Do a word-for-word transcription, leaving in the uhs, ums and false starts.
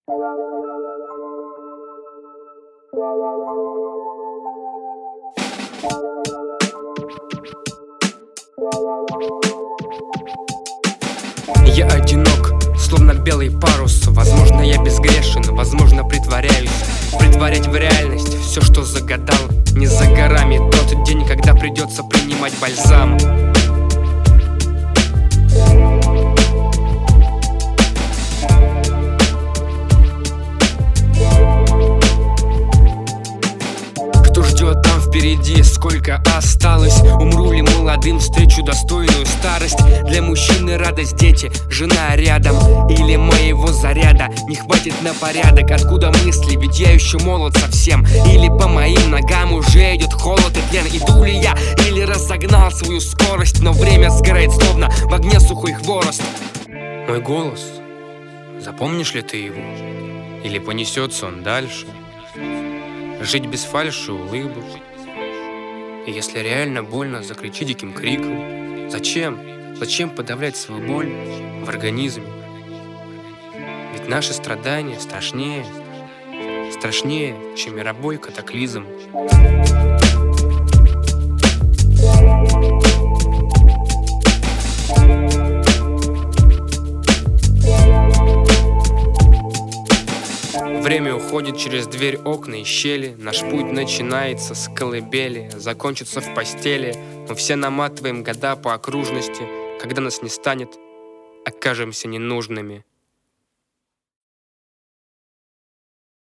Я одинок, словно белый парус. Возможно, я безгрешен, возможно, притворяюсь. Притворять в реальность все, что загадал. Не за горами тот день, когда придется принимать бальзам. Кто ждет там впереди, сколько осталось? Умру ли молодым, встречу достойную старость? Для мужчины радость, дети, жена рядом. Или моего заряда не хватит на порядок? Откуда мысли, ведь я еще молод совсем. Или по моим ногам уже идет холод и тлен. Иду ли я, или разогнал свою скорость? Но время сгорает, словно в огне сухой хворост. Мой голос, запомнишь ли ты его? Или понесется он дальше? Жить без фальши, улыбок. И если реально больно, закричи диким криком. Зачем? Зачем подавлять свою боль в организме? Ведь наши страдания страшнее, страшнее, чем мировой катаклизм. Время уходит через дверь, окна и щели. Наш путь начинается с колыбели, закончится в постели. Мы все наматываем года по окружности. Когда нас не станет, окажемся ненужными.